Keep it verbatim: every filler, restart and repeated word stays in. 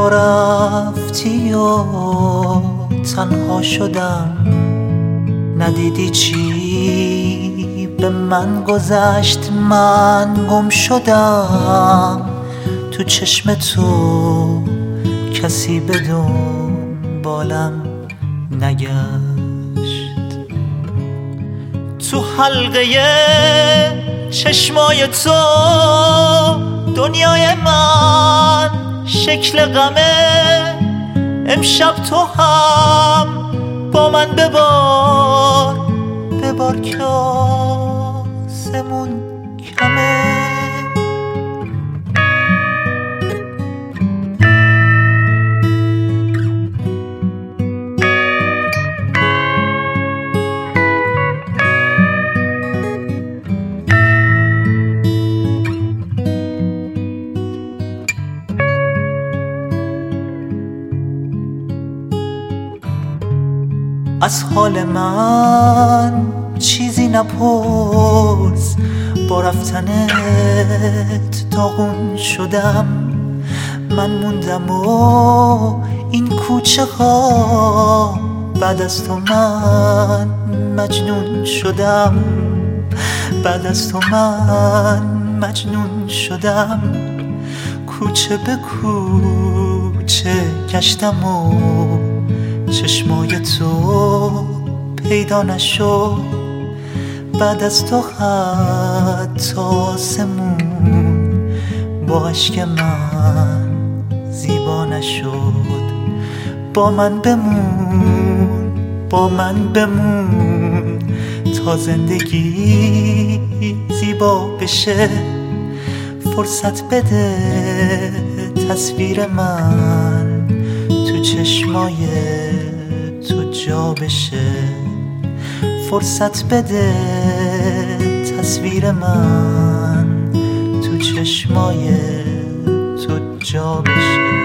تو رفتی و تنها شدم، ندیدی چی به من گذشت، من گم شدم تو چشم تو، کسی به دنبالم نگشت. تو حلقه چشمای تو دنیای من شکل غمه، امشب تو هم با من ببار ببار که آسمون کمه. از حال من چیزی نپرس، با رفتنت داغون شدم. من موندم و این کوچه ها، بعد از تو من مجنون شدم، بعد از تو من مجنون شدم. کوچه به کوچه گشتم و چشمای تو پیدا نشد، بعد از تو حتی آسمون با عشق من زیبا نشد. با من بمون، با من بمون تا زندگی زیبا بشه. فرصت بده تصویر من تو چشمای تو جا بشه. فرصت بده تصویر من تو چشمای تو جا بشه.